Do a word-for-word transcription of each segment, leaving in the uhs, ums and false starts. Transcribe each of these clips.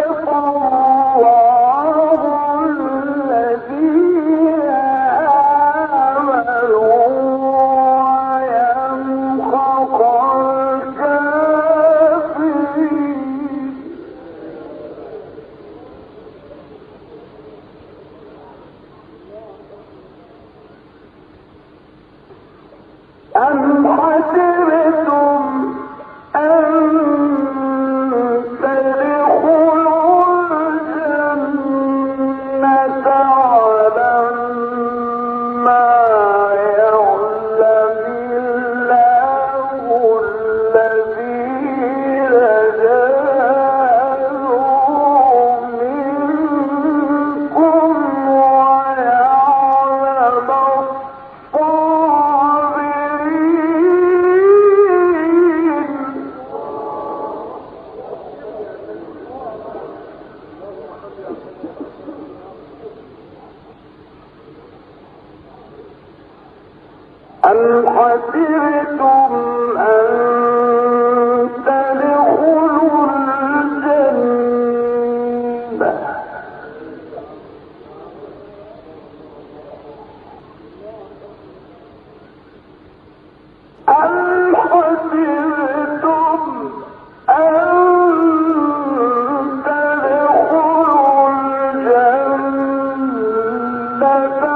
أم حسبتم أن تدخلوا الجنة أم حسبتم أن تدخلوا الجنة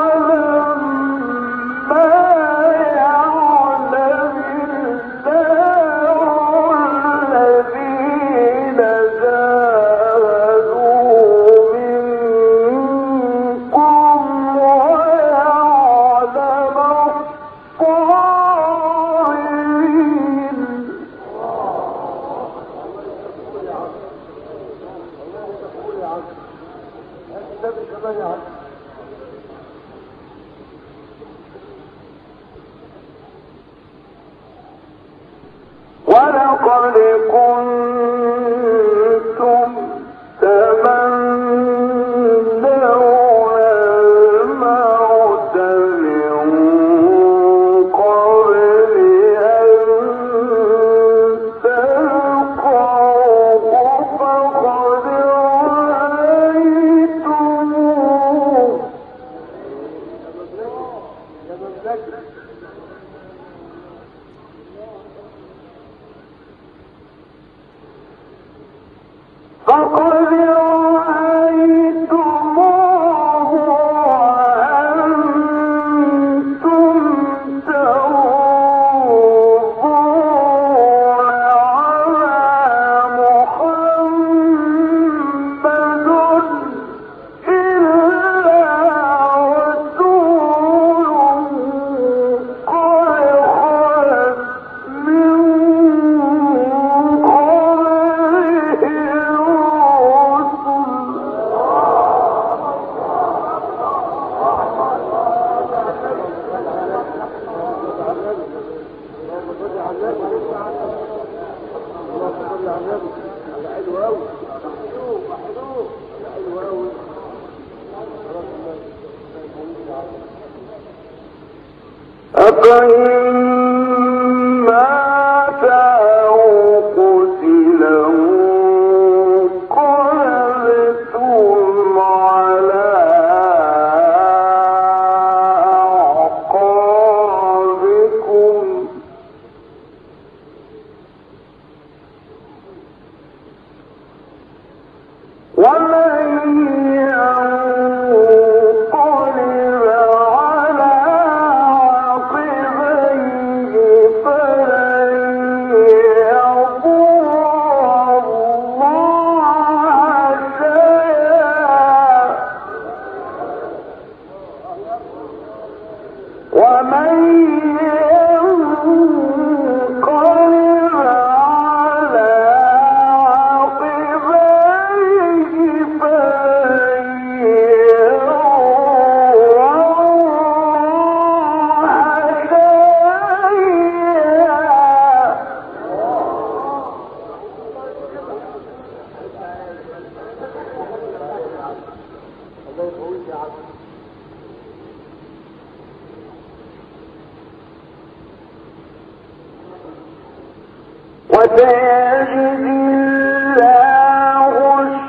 ولقد كنتم تمنون الموت من قبل أن تلقوه فقد رأيتموه فقد رأيتموه وأنتم تنظرون على محمد إلا رسول قد خلت من قبله أفإن مات أو قتل انقلبتم على أعقابكم ومن ينقلب على عقبيه فلن يضر الله شيئا ومن ينقلب على عقبيه فلن يضر الله شيئا وسيجزي الله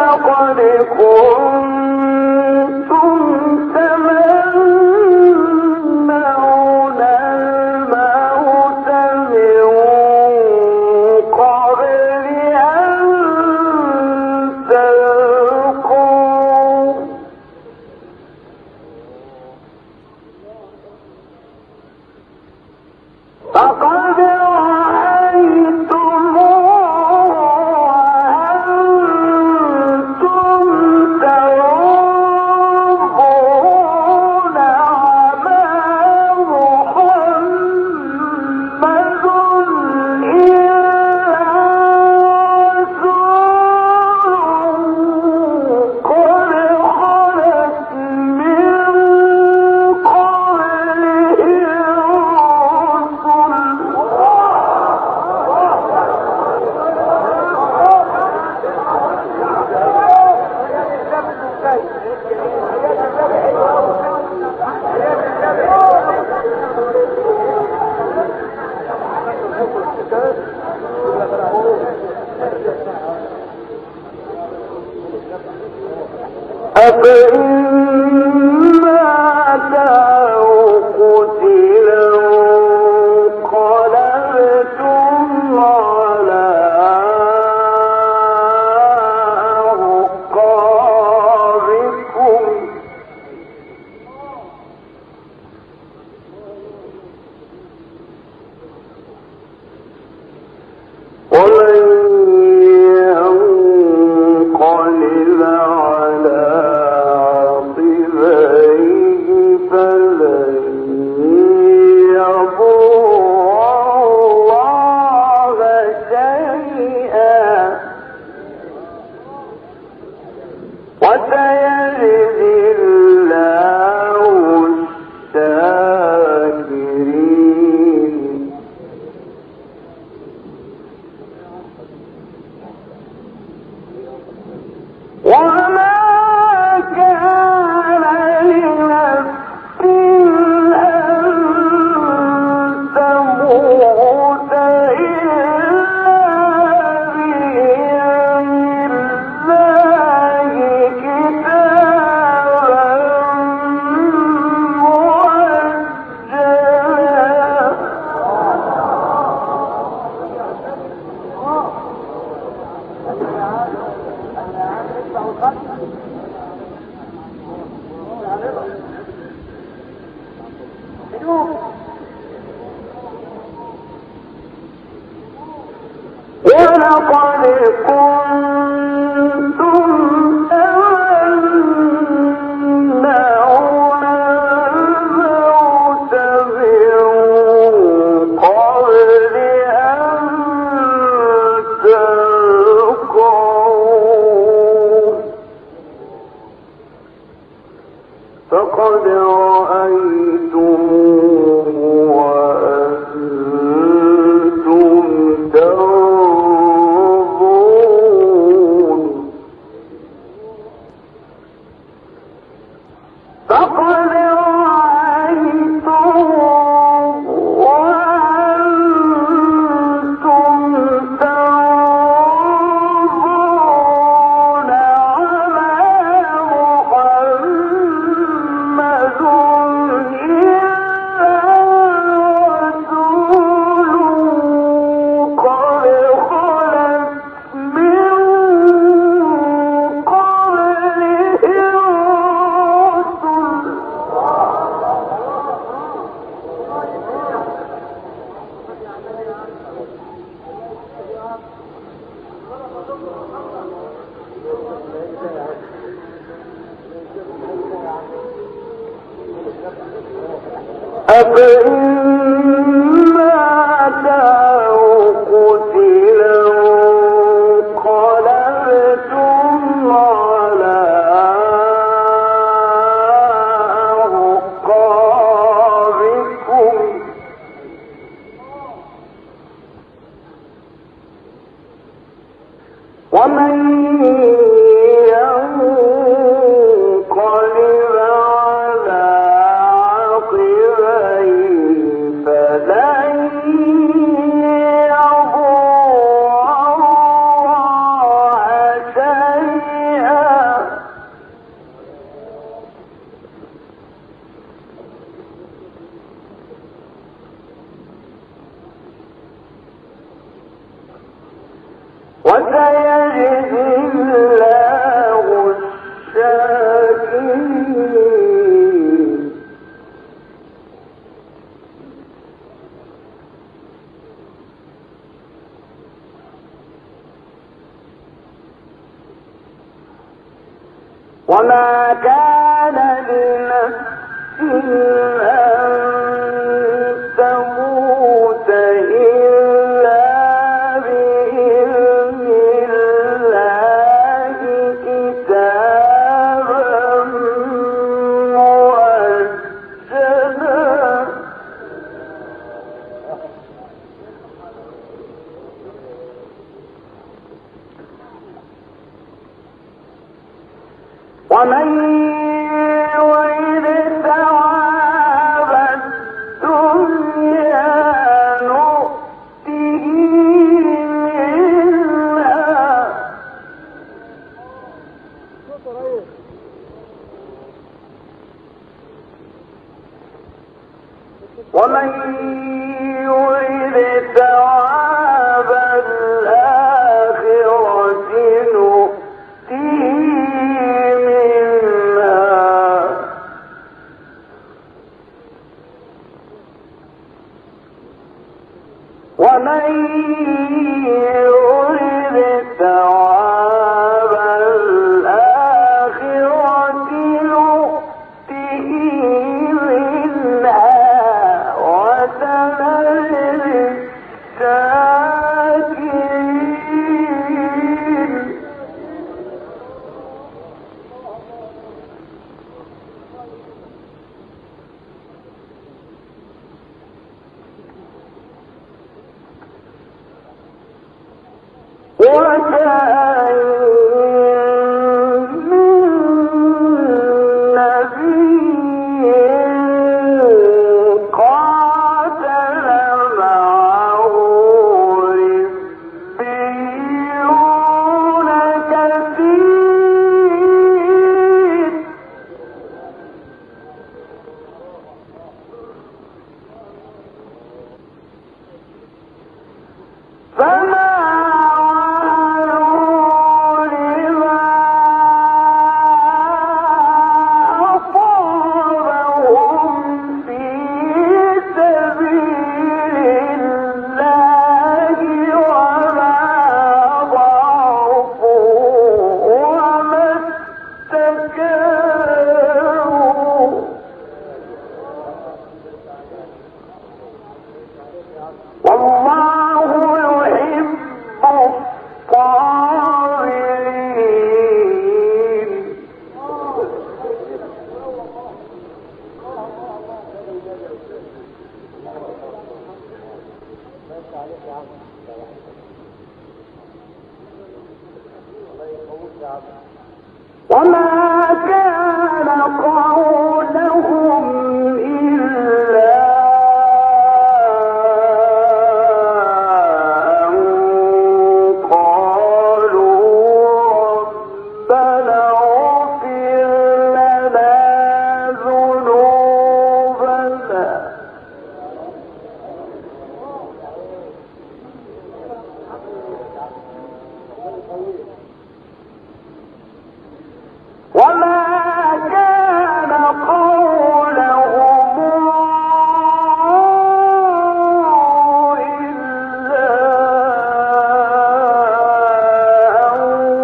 شيئا وسيجزي الله الشاكرين. وما كان لنفس أن تموت إلا بإذن الله كتابا مؤجلا. ومن يرد ثواب الدنيا نؤته منها ومن يرد ثواب الآخرة نؤته ومن يرد ثواب الآخرة نؤته منها وسنجزي الشاكرين. وكأين من نبي قاتل معه ربيون كثير فما والله يحب الصابرين. وما كان قولهم إلا أن قالوا ربنا اغفر لنا ذنوبنا وما كان قولهم إلا أن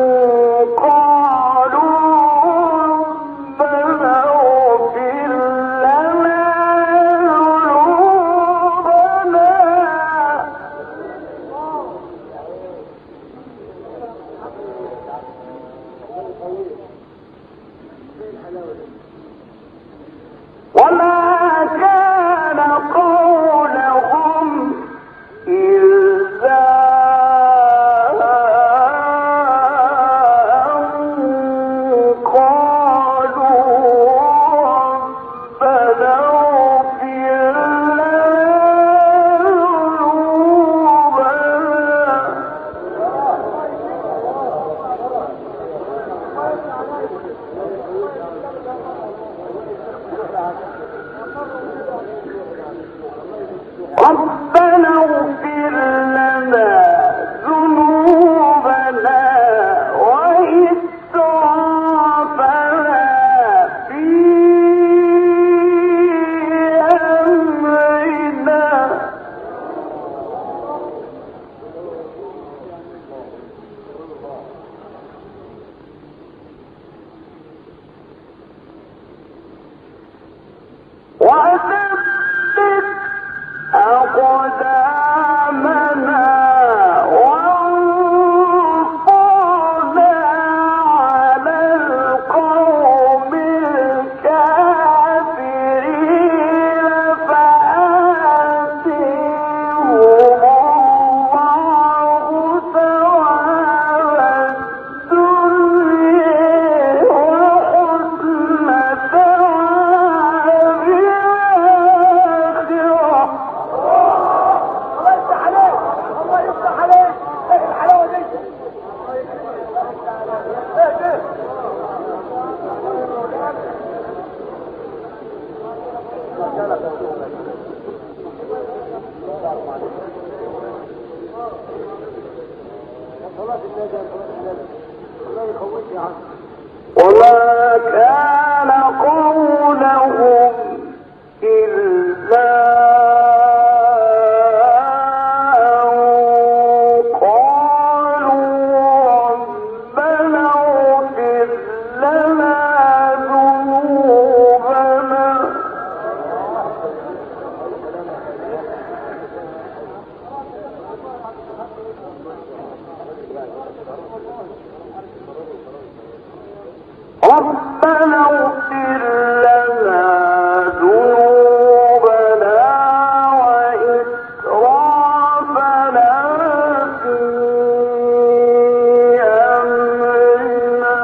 قالوا ربنا اغفر لنا ذنوبنا وما كان قولهم إلا أن قالوا ربنا اغفر لنا ربنا اغفر لنا ذنوبنا وما كان قولهم إلا ربنا اغفر لنا ذنوبنا وإسرافنا في أمرنا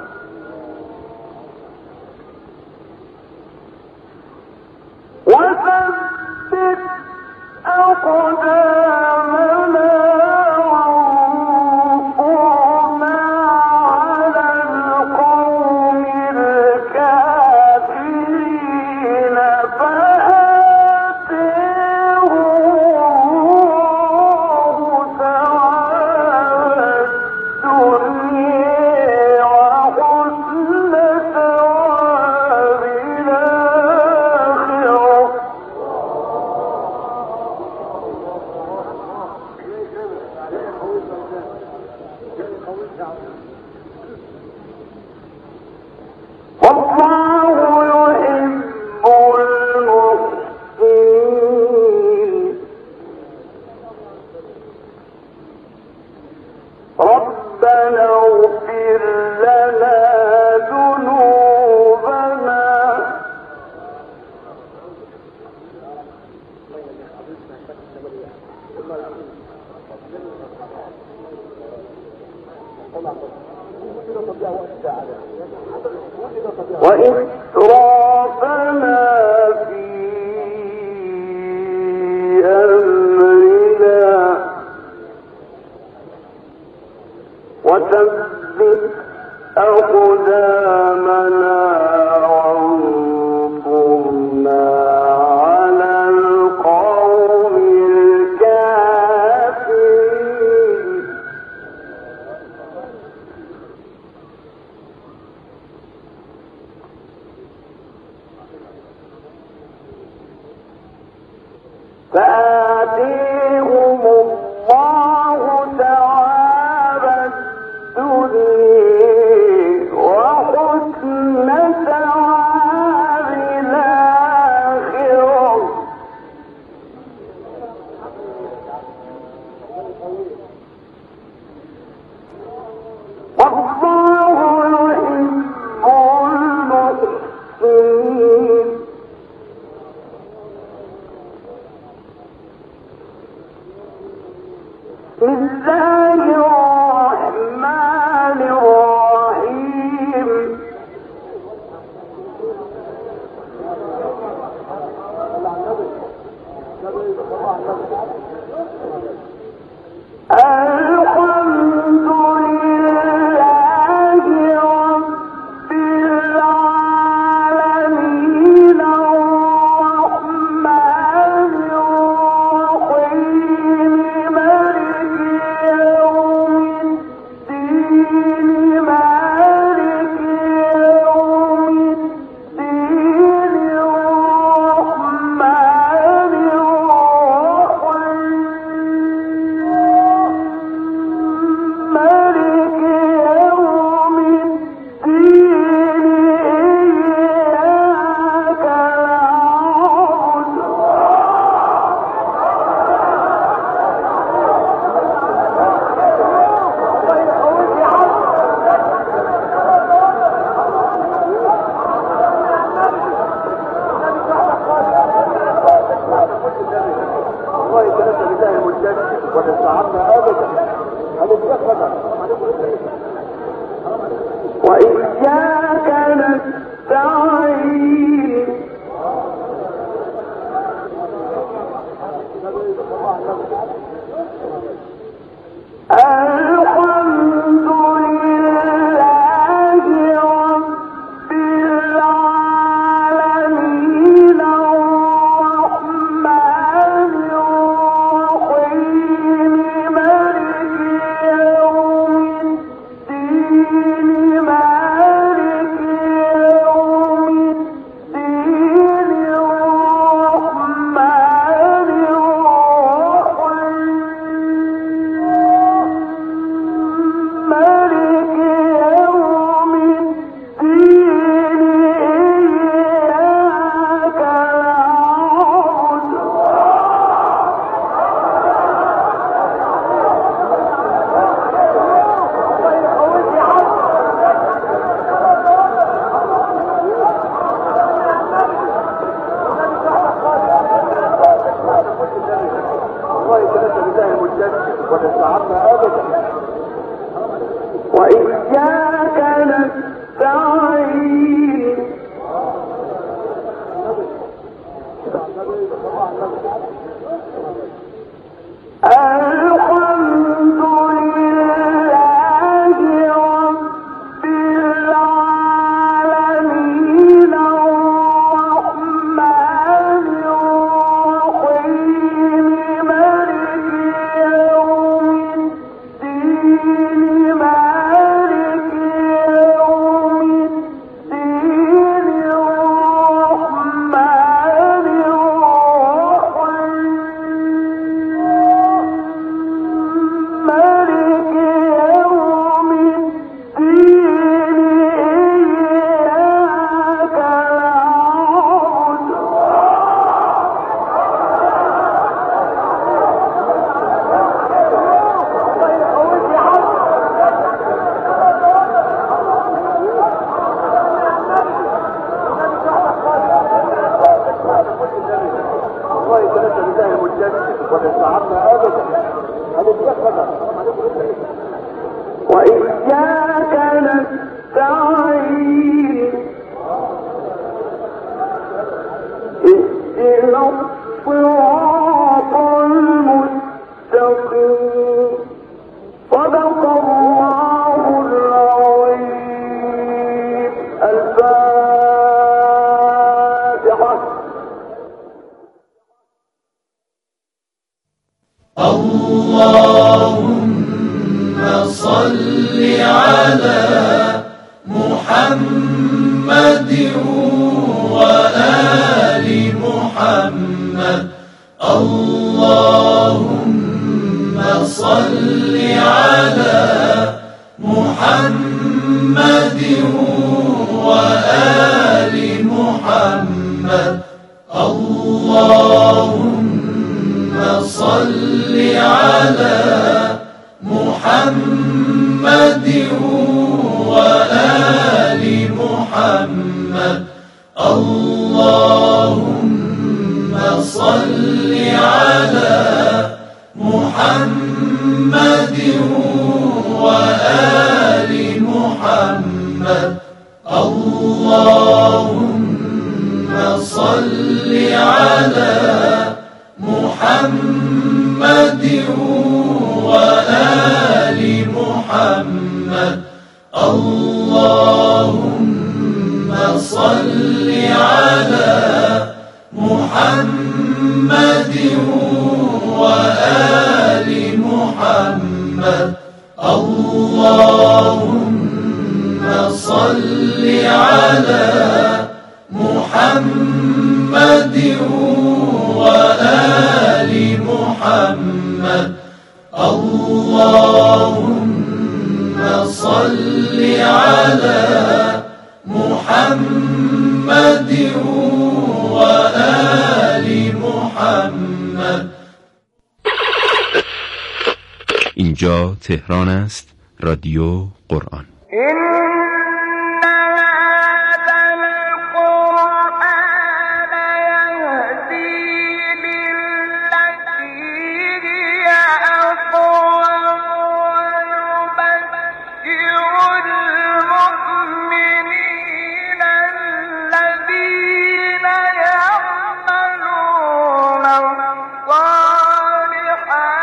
وثبت أقدامنا وانصرنا على القوم الكافرين فآتهم الله ثواب الدنيا وحسن ثواب الآخرة والله يحب المحسنين ربنا اغفر لنا ذنوبنا وإسرافنا في أمرنا وثبت أقدامنا وانصرنا على القوم الكافرين فآتيهم الله ثواب الدنيا وحسن ثواب الآخرة والله يحب المحسنين بسم الله الرحمن الرحيم الحمد لله رب العالمين الرحمن الرحيم مالك يوم الدين مالك يوم الدين الرحمن الرحيم مالك يوم الدين إياك والله كلمة بالله المجد ونستعرنا ابدا هنتفقد وإياك نستعين الحمد لله رب العالمين الرحمن الرحيم مالك يوم نتعبنا ابدا. وإياك نستعين الحمد لله رب العالمين الرحمن الرحيم مالك يوم الدين مالك يوم الدين الرحمن الرحيم مالك يوم الدين إياك الله يتنسى بالله المجدد ونتعبنا ابدا. هنتجسد وإياك نستعين اهدنا الصراط المستقيم صدق الله العظيم. الفاتحة. اللهم صل على محمد وآل محمد. اللهم صل على محمد وآل محمد. اللهم صل على محمد وآل محمد. اللهم صل على محمد وآل محمد. اللهم صل على محمد وآل محمد. اللهم صل على محمد وآل محمد. اللهم صل على محمد وآل محمد. اللهم صل على محمد وآل محمد. اینجا تهران است. رادیو قرآن.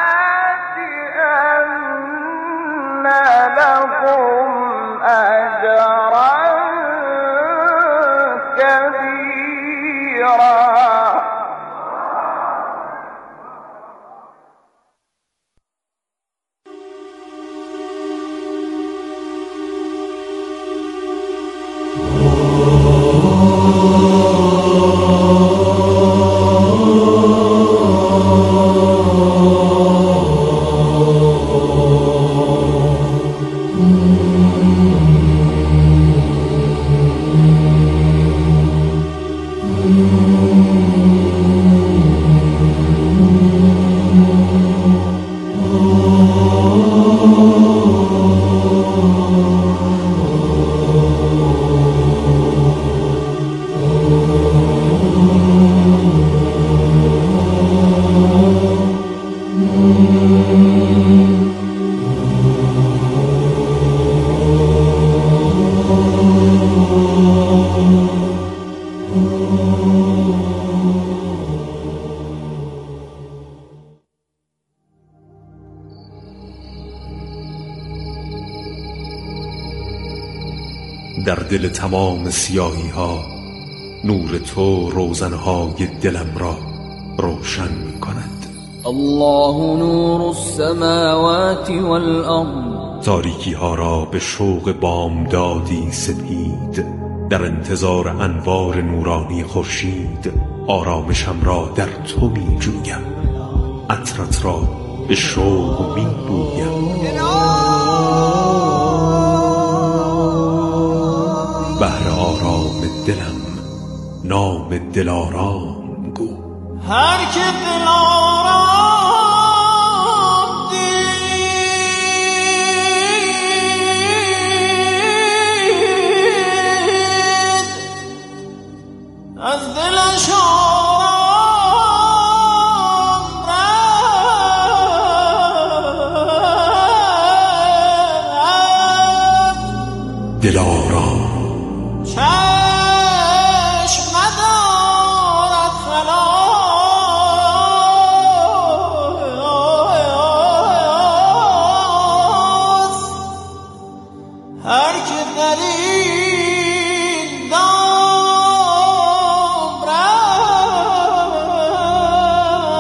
لهم أجرا در دل تمام سیاهی ها نور تو روزنهای دلم را روشن می کند. الله نور السماوات والأرض، تاریکی ها را به شوق بامدادی سپید، در انتظار انوار نورانی خورشید آرامشم را در تو می جویم، عطرت را به شوق می بویم. بهر آرام دلم نام دلارام گو، هر که دلارام